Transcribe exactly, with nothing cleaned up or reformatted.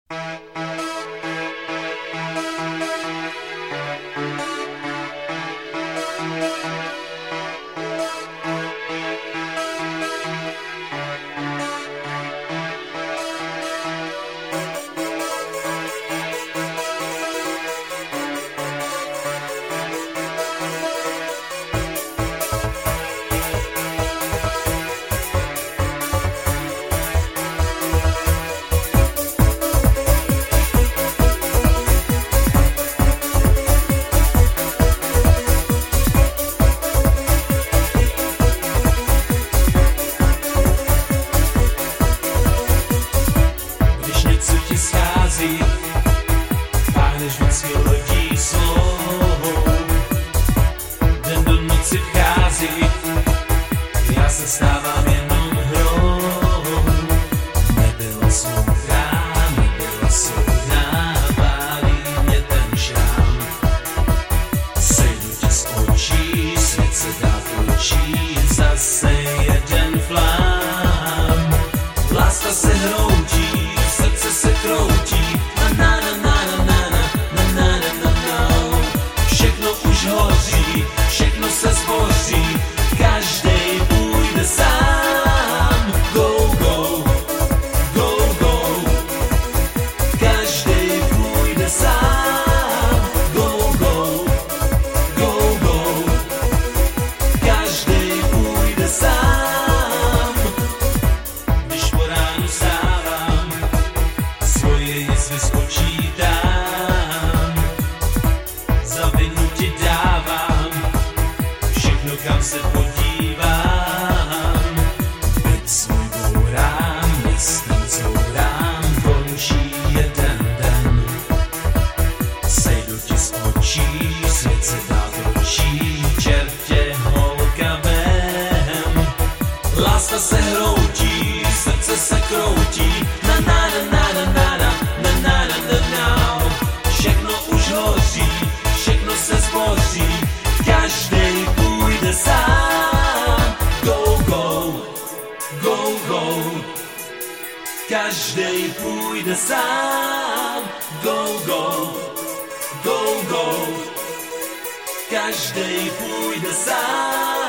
Páhneš vždycky lodí svou, den do noci vchází, já se stávám jenom hrou. Nebyla soudná, nebyla soudná, pálí mě ten šrám. Sejdu tě z očí, svět se dá točit, zase jeden flám. Láska se hroutí, srdce se kroutí, na na na na na na na na na na na. Všechno už hoří, všechno se zboří, každej půjde sám. Go, go, go, go, každej půjde sám. Go, go, go, go, každej půjde sám. Když po ránu vstávám, svoje jizvy spočítám, za vinu ti dávám všechno, kam se podívám. Byt svůj bourám, městem courám, končí jeden den. Sejdu ti z očí, svět se dá točí, čertě holka vem. Láska se hroutí, srdce se kroutí, na na na na na na na na na na na na. Všechno už hoří, všechno se zboří, každej půjde sám. Go, go, go, go, každej půjde sám. Go, go, go, go, každej půjde sám.